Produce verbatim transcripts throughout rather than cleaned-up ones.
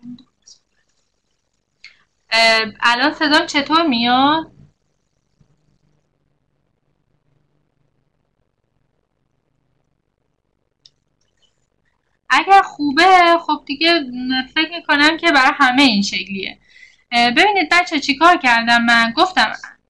الان صدام چطور میاد؟ اگر خوبه خب دیگه فکر میکنم که برای همه این شکلیه. ببینید بچه چی کار کردم. من گفتم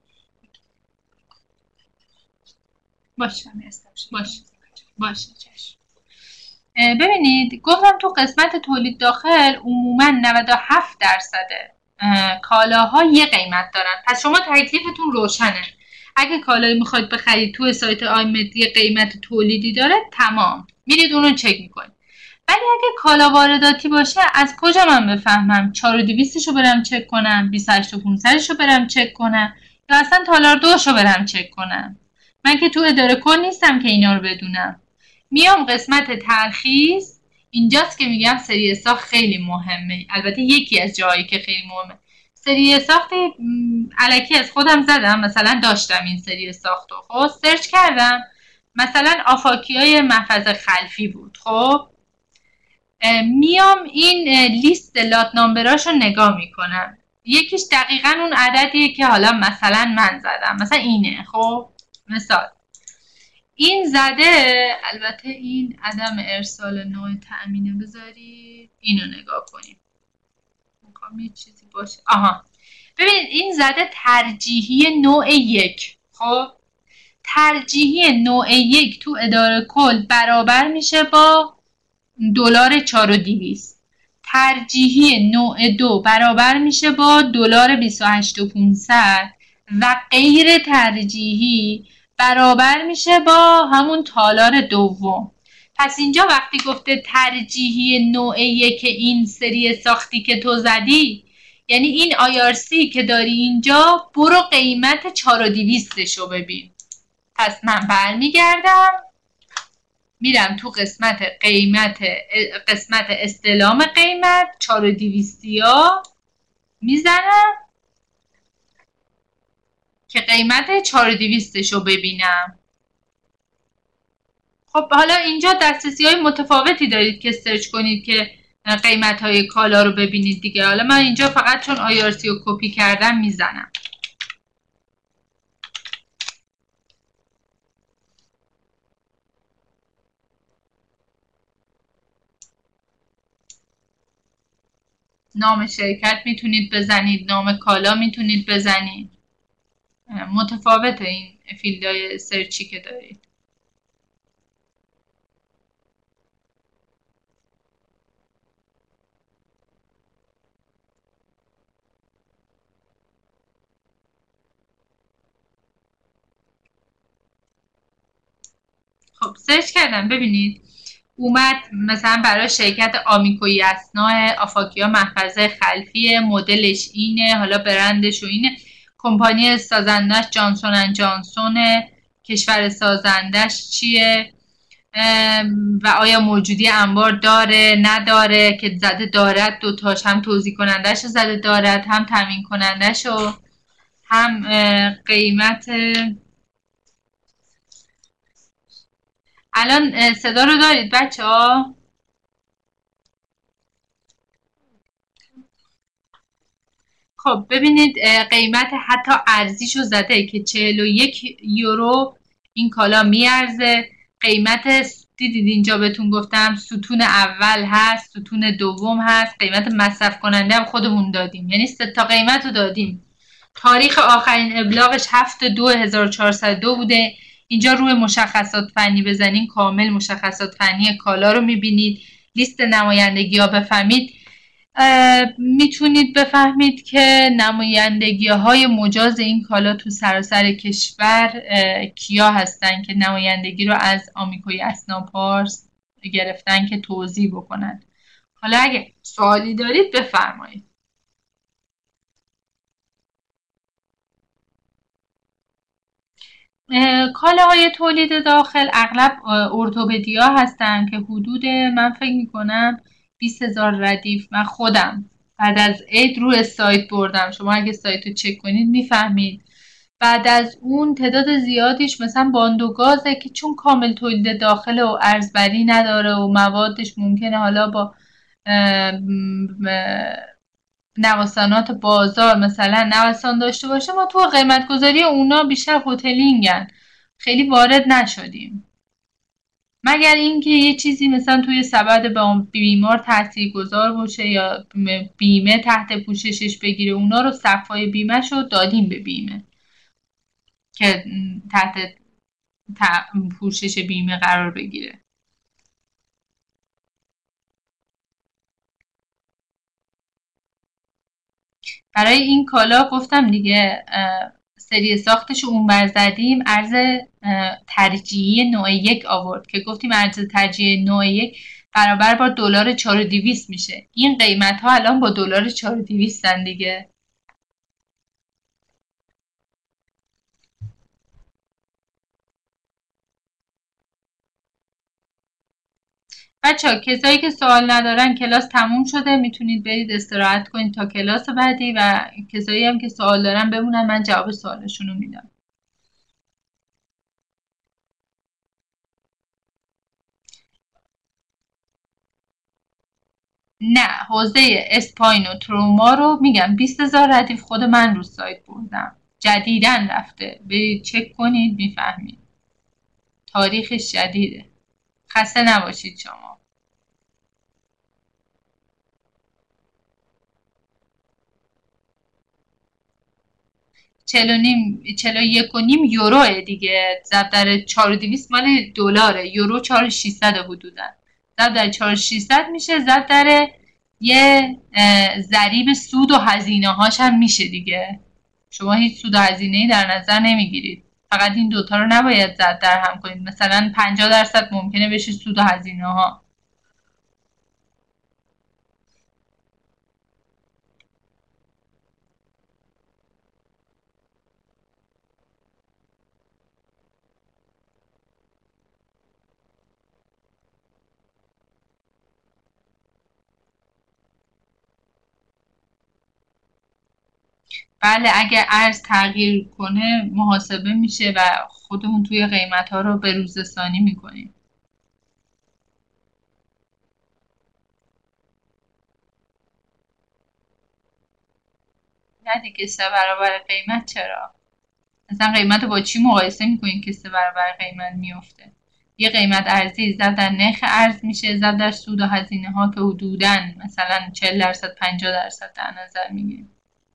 باشه باشه باشه چشم. ببینید گفتم تو قسمت تولید داخل عموما نود و هفت درصد کالاها یه قیمت دارن. پس شما تکلیفتون روشنه. اگه کالایی میخواید بخرید تو سایت آیمد یه قیمت تولیدی داره، تمام میرید اونو چک میکنید. ولی اگه کالا وارداتی باشه از کجا من بفهمم چهار و دویست رو برم چک کنم، بیست و هشت و پانصد رو برم چک کنم، یا اصلا تالار دوش رو برم چک کنم؟ من که تو اداره کل نیستم که اینا رو بدونم. میام قسمت ترخیص، اینجاست که میگم سری ساخت خیلی مهمه. البته یکی از جایی که خیلی مهمه. سری ساخت الکی از خودم زدم، مثلا داشتم این سری ساخت رو، خب سرچ کردم، مثلا آفاکیای محفظه خلفی بود. خب میام این لیست لات نامبراش رو نگاه میکنم. یکیش دقیقاً اون عددیه که حالا مثلا من زدم، مثلا اینه. خب مثال این زده، البته این عدم ارسال نوع تأمینه، بذارید اینو نگاه کنیم میخوام یه چیزی باشه. آها ببینید این زده ترجیحی نوع یک. خب ترجیحی نوع یک تو اداره کل برابر میشه با دلار چهار و دویست. ترجیحی نوع دو برابر میشه با دلار بیست و هشت و پانصد و غیر ترجیحی برابر میشه با همون تالار دوم. پس اینجا وقتی گفته ترجیحی نوع یک این سری ساختی که تو زدی، یعنی این آی آر سی که داری اینجا، برو قیمت چهار و دویست رو ببین. پس من برمیگردم میرم تو قسمت قیمت قسمت استلام قیمت چهار و دویست ها میزنم که قیمت چهار و دویست رو ببینم. خب حالا اینجا دسترسی های متفاوتی دارید که سرچ کنید که قیمت های کالا رو ببینید دیگه. حالا من اینجا فقط چون آی آر سی رو کپی کردم میزنم. نام شرکت میتونید بزنید، نام کالا میتونید بزنید. متفاوته این فیلدهای سرچی که دارید. خب سرچ کردم ببینید اومد مثلا برای شرکت آمیکو یسنا آفاکیا محفظه خلفی، مدلش اینه، حالا برندش و اینه، کمپانی سازندش جانسون اند جانسونه، کشور سازندش چیه و آیا موجودی انبار داره نداره، که زده دارد دوتاش، هم توزیع کنندش رو زده دارد، هم تامین کنندش و هم قیمت. الان صدا رو دارید بچه ها؟ خب ببینید قیمت حتی ارزیشو زده که چهل و یک یورو این کالا میارزه. قیمت دیدید اینجا بهتون گفتم ستون اول هست، ستون دوم هست، قیمت مصرف کننده هم خودمون دادیم، یعنی سه تا قیمت رو دادیم. تاریخ آخرین ابلاغش هفت دو هزار و چهارصد و دو بوده. اینجا روی مشخصات فنی بزنین کامل مشخصات فنی کالا رو میبینید. لیست نمایندگی ها بفهمید، میتونید بفهمید که نمایندگی های مجاز این کالا تو سراسر کشور کیا هستن که نمایندگی رو از آمیکو یسنا پارس گرفتن که توضیح بکنن. حالا اگه سوالی دارید بفرمایید. کالاهای تولید داخل اغلب ارتوپدیا هستن که حدود من فکر میکنم بیست هزار ردیف. من خودم بعد از عید روی سایت بردم، شما اگه سایت رو چک کنید میفهمید. بعد از اون تعداد زیادیش مثلا باندوگازه که چون کامل تولید داخل و ارزبری نداره و موادش ممکنه حالا با نوسانات بازار مثلا نوسان داشته باشه، ما تو قیمت گذاری اونا بیشتر هتلینگن، خیلی وارد نشدیم، مگر اینکه یه چیزی مثلا توی سبد به بیمار تاثیرگذار باشه یا بیمه تحت پوششش بگیره، اونا رو صفای بیمه‌ش رو دادیم به بیمه که تحت پوشش بیمه قرار بگیره. برای این کالا گفتم دیگه سری ساختش اون بر زدیم، ارز ترجیحی نوع یک آورد که گفتیم ارز ترجیحی نوع یک برابر با دلار چهار و دویست میشه. این قیمت ها الان با دلار چهار و دویست هن دیگه. بچه ها کسایی که سوال ندارن کلاس تموم شده، میتونید برید استراحت کنید تا کلاس بعدی، و کسایی هم که سوال دارن بمونن، من جواب سوالشون رو میدم. نه، حوزه اسپاین و تروما رو میگم بیست هزار ردیف خود من رو سایت بردم، جدیدن رفته، برید چک کنید میفهمید، تاریخش جدیده. خسته نباشید شما. چهل و نیم چهل و یک و نیم یوروه دیگه، ضرب در چهار و دویست مال دلاره، یورو چهار و ششصد حدودا، ضرب در چهار و ششصد میشه، ضرب در یه ضریب سود و هزینه هاش هم میشه دیگه. شما هیچ سود و هزینه‌ای در نظر نمیگیرید، فقط این دوتا رو نباید زد در هم کنید. مثلا پنجاه درصد ممکنه بشه سود و هزینه ها. بله، اگه ارز تغییر کنه محاسبه میشه و خودمون توی قیمت ها رو به روزستانی میکنیم. نه دیگه، سه برابر قیمت چرا؟ مثلا قیمت رو با چی مقایسه میکنین که سه برابر قیمت میفته؟ یه قیمت ارزی ضرب در نرخ ارز میشه، ضرب در سود و هزینه ها که حدوداً مثلا چهل درصد پنجاه درصد در نظر میگیریم.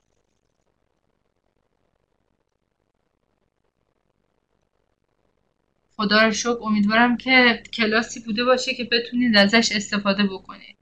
خدا رو شکر، امیدوارم که کلاسی بوده باشه که بتونید ازش استفاده بکنید.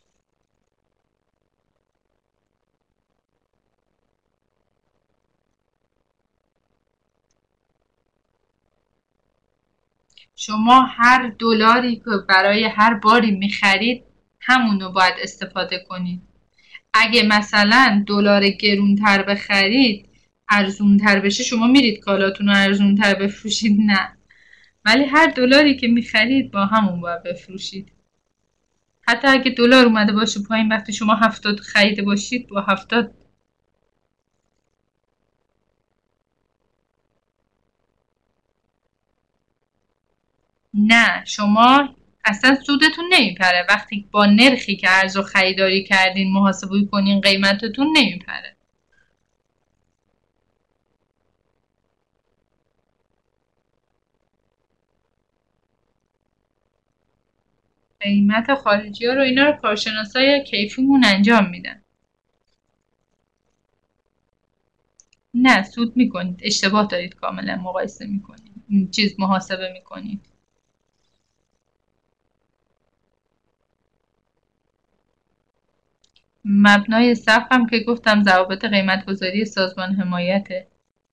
شما هر دلاری که برای هر باری میخرید همونو باید استفاده کنید. اگه مثلا دلار گرونتر بخرید ارزونتر بشه، شما میرید کالاتون رو ارزونتر بفروشید؟ نه، ولی هر دلاری که میخرید با همون باید بفروشید. حتی اگه دلار اومده باشه پایین، وقتی شما هفتاد خریده باشید با هفتاد. نه، شما اصلا سودتون نمیپره وقتی با نرخی که ارز و خریداری کردین محاسبه کنین، قیمتتون نمیپره. قیمت خارجی ها رو اینا رو کارشناسای کیفیمون انجام میدن. نه، سود میکنید، اشتباه دارید، کاملا مقایسه میکنید، این چیز محاسبه میکنید. مبنای سقفم که گفتم ضوابط قیمت گذاری سازمان حمایته.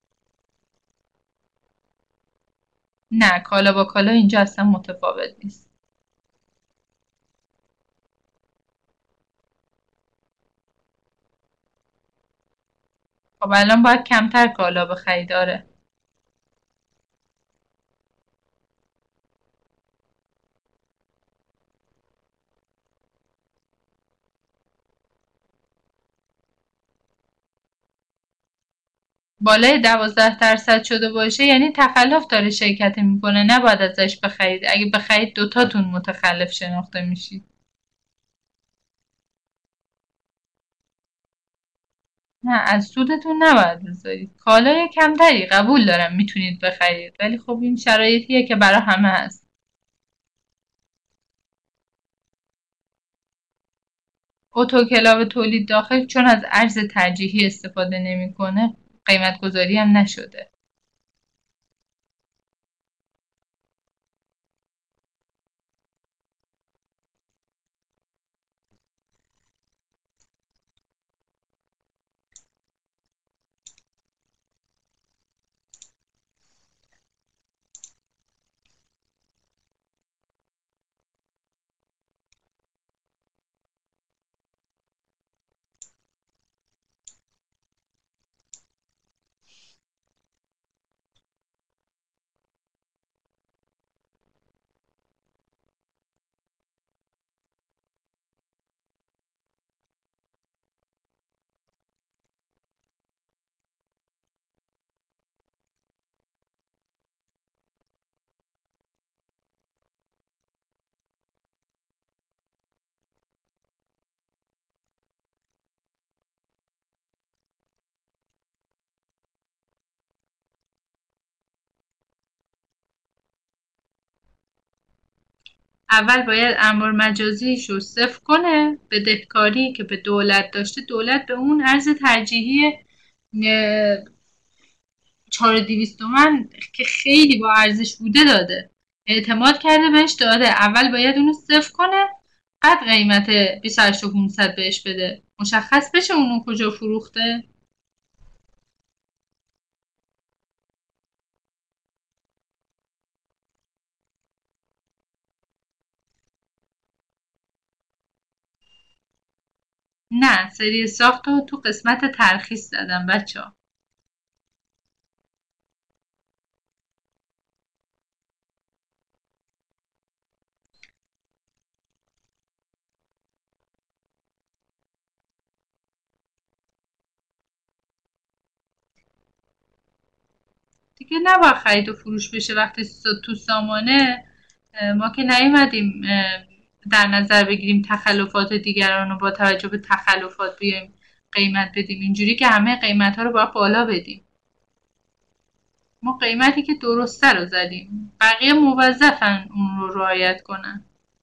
نه، کالا با کالا اینجا اصلا متفاوت نیست. خب الان باید کمتر کالا بخرید. آره. بالای دوازده درصد شده باشه یعنی تخلف داره شرکت میکنه، نباید ازش بخرید. اگه بخرید دوتاتون متخلف شناخته میشید. نه، از سودتون نباید بذارید. کالای کمتری قبول دارم میتونید بخرید، ولی خب این شرایطیه که برای همه هست. اتوکلاو تولید داخل چون از ارز ترجیحی استفاده نمیکنه قیمت گذاری هم نشده. اول باید اموال مجازیش رو صفر کنه. بدهکاری که به دولت داشته، دولت به اون ارز ترجیحی چهار و دویست تومن که خیلی با ارزش بوده داده، اعتماد کرده بهش داده. اول باید اونو صفر کنه، بعد قیمت بیست و هشت و پانصد بهش بده، مشخص بشه اونو کجا فروخته. نه، سری ساخت رو تو قسمت ترخیص دادم بچه ها. دیگه نباید خرید و فروش بشه وقتی تو سامانه. ما که نیومدیم در نظر بگیریم تخلفات دیگران رو با توجه به تخلفات بیایم قیمت بدیم. اینجوری که همه قیمت ها رو باید بالا بدیم. ما قیمتی که درسته رو زدیم، بقیه موظفن اون رو رعایت کنن.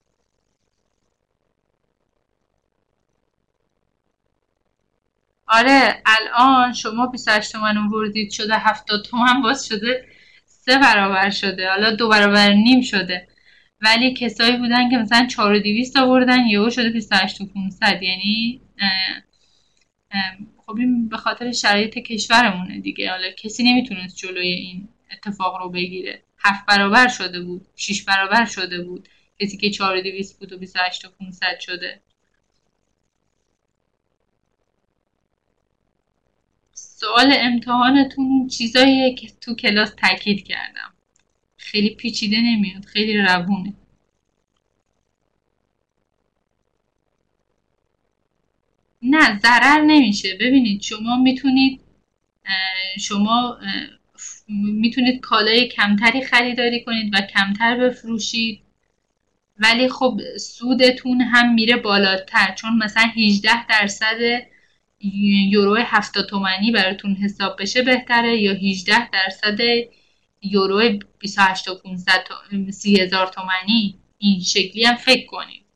آره، الان شما بیست و هشت تومن آوردید شده هفتاد تومن، باز شده سه برابر شده، حالا دو برابر نیم شده. ولی کسایی بودن که مثلا چهار و دویست آوردن یهو شده بیست و هشت و پانصد. یعنی اه اه خب این به خاطر شرایط کشورمونه دیگه. حالا کسی نمیتونست جلوی این اتفاق رو بگیره. هفت برابر شده بود، شش برابر شده بود. کسی که چهار و دویست بود و بیست و هشت و پانصد شده. سوال امتحانتون چیزاییه که تو کلاس تاکید کردم، خیلی پیچیده نمیاد، خیلی روونه. نه، ضرر نمیشه. ببینید شما میتونید شما میتونید کالای کمتری خریداری کنید و کمتر بفروشید، ولی خب سودتون هم میره بالاتر، چون مثلا هجده درصد یورو هفتاد تومانی براتون حساب بشه بهتره یا هجده درصد یورو بیست و هشت و پانصد سی هزار تومانی. این شکلی هم فکر کنید.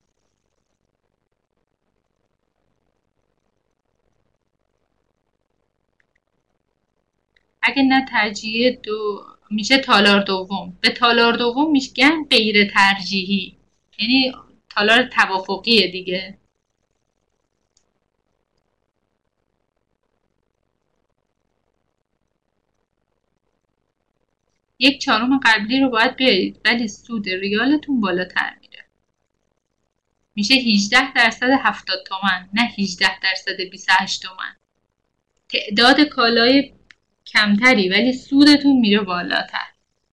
اگه نه ترجیح دو میشه تالار دوم. به تالار دوم میگن غیر ترجیحی، یعنی تالار توافقیه دیگه. یک چهارم قبلی رو باید بیارید، ولی سود ریالتون بالاتر میره. میشه هجده درصد هفتاد تومن، نه هجده درصد بیست و هشت تومن. تعداد کالای کمتری ولی سودتون میره بالاتر.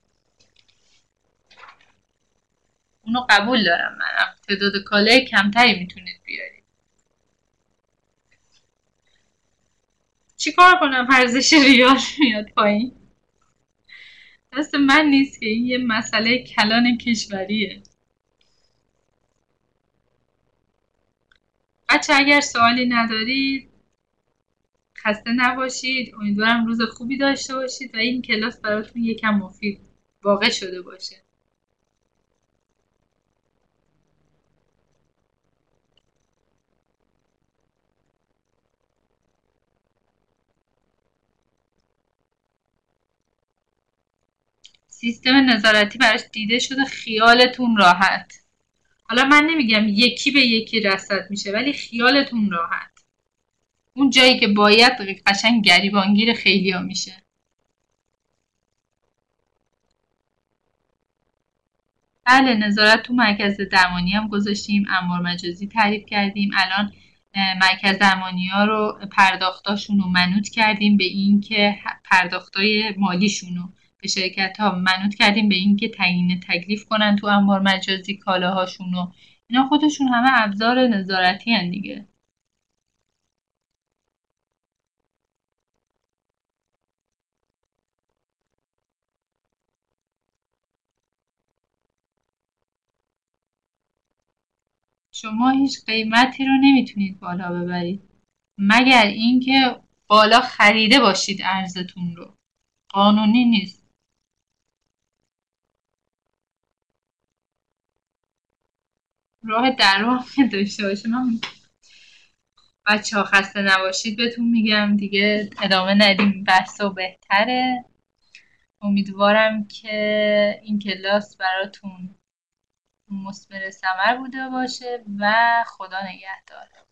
اونو قبول دارم منم. تعداد کالای کمتری میتونید بیارید. چیکار کنم ارزش ریال میاد پایین؟ دست من نیست که، این یه مسئله کلان کشوریه. بچه اگر سوالی ندارید خسته نباشید. امیدوارم روز خوبی داشته باشید و این کلاس براتون یکم مفید واقع شده باشه. سیستم نظارتی براش دیده شده، خیالتون راحت. حالا من نمیگم یکی به یکی رصد میشه، ولی خیالتون راحت. اون جایی که باید قشنگ گریبانگیر خیلیا میشه. بله، نظارت تو مرکز درمانی هم گذاشتیم، اموار مجازی تعریف کردیم. الان مرکز درمانی ها رو پرداختاشون رو منوط کردیم به این که پرداختای مالیشون رو به شرکت ها منوط کردیم به این که تعیین تکلیف کنن تو اموار مجازی کالاهاشون رو. اینا خودشون همه ابزار نظارتی هن دیگه. شما هیچ قیمتی رو نمیتونید بالا ببرید مگر اینکه بالا خریده باشید ارزتون رو. قانونی نیست. راه در راه داشته باشه. من بچه ها خسته نباشید بهتون میگم دیگه، ادامه ندیم، بحث و بهتره. امیدوارم که این کلاس براتون مثمر ثمر بوده باشه و خدا نگهدار.